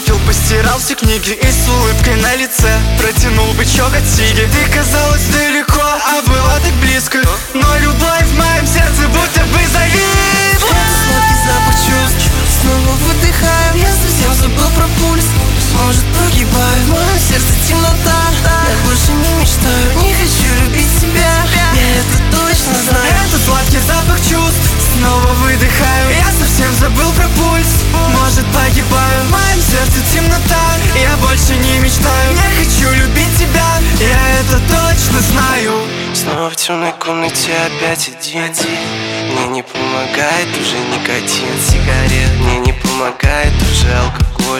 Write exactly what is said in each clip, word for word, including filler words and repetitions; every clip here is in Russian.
Выпил, постирал все книги и с улыбкой на лице протянул бычок от сиги. Ты казалась далеко, а была так близко, но любовь в моем сердце будто бы зависла. Это сладкий запах чувств, снова выдыхаю. Я совсем забыл про пульс, может погибаю. В моем сердце темнота, я больше не мечтаю. Не хочу любить себя, я это точно знаю. Это сладкий запах чувств, снова выдыхаю. Я совсем забыл про пульс, может погибаю. В моем сердце темнота, я больше не мечтаю. Не хочу любить тебя, я это точно знаю. Снова в темной комнате опять один. Мне не помогает уже никотин, сигарет. Мне не помогает уже алкоголь.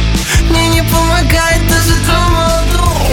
Мне не помогает даже дома.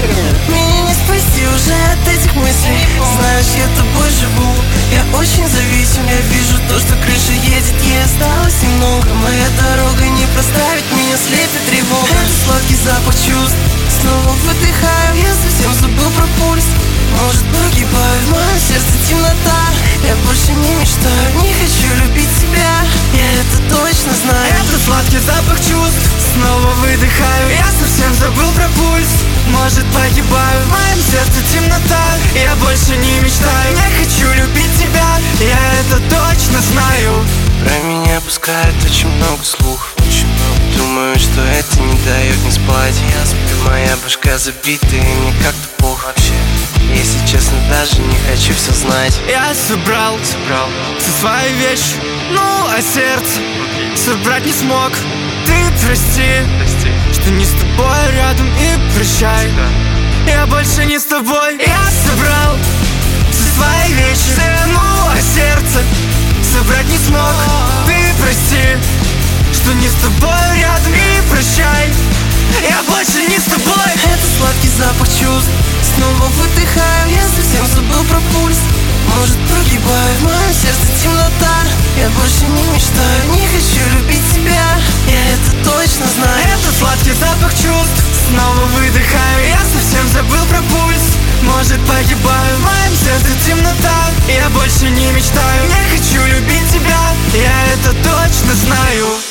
Меня не спасти уже от этих мыслей. Знаешь, я тобой живу, я очень зависим. Я вижу то, что крыша едет, ей осталось немного. Моя дорога не проставит, меня слепит тревога. Это сладкий запах чувств, снова выдыхаю. Я совсем забыл про пульс, может погибаю. В моем сердце темнота, я больше не мечтаю. Не хочу любить себя, я это точно знаю. Это сладкий запах чувств, снова выдыхаю. Я совсем забыл про пульс, может погибаю. В моем сердце темнота, я больше не мечтаю. Не хочу любить тебя, я это точно знаю. Про меня пускают очень много слухов, очень много. Думаю, что это не дает мне спать. Я сплю, моя башка забита, и мне как-то плохо вообще. Если честно, даже не хочу все знать. Я собрал, собрал все свои вещи, ну а сердце собрать не смог. Ты прости, прости, что не с тобой рядом, и прощай, да. Я больше не с тобой. Я собрал все свои вещи, ну а сердце собрать не смог. Ты прости, что не с тобой рядом, и прощай, я больше не с тобой. Это сладкий запах чувств, снова выдыхаю. Я совсем забыл про пульс, может погибаю. В моем сердце темнота, я больше не мечтаю. Не хочу любить себя, я это точно знаю. Это сладкий запах чувств, снова выдыхаю. Я совсем забыл про пульс, может погибаю. В моем сердце темнота, я больше не мечтаю. Не хочу любить тебя, я это точно знаю.